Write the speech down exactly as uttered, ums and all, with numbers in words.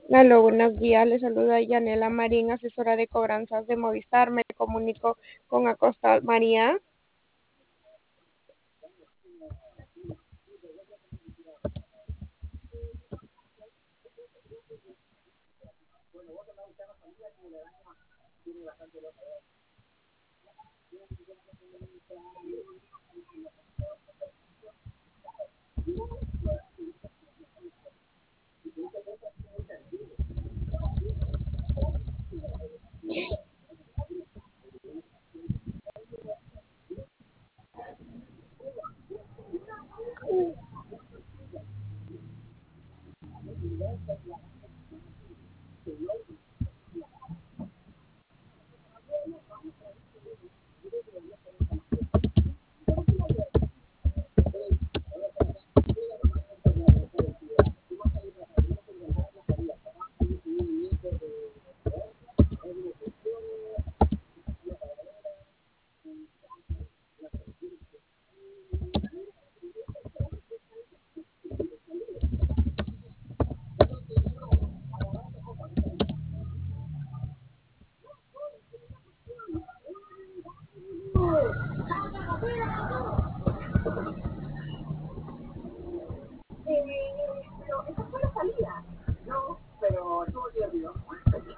Aló, buenos días. Le saluda Yanela Marín, asesora de cobranzas de Movistar. Me comunico con Acosta María.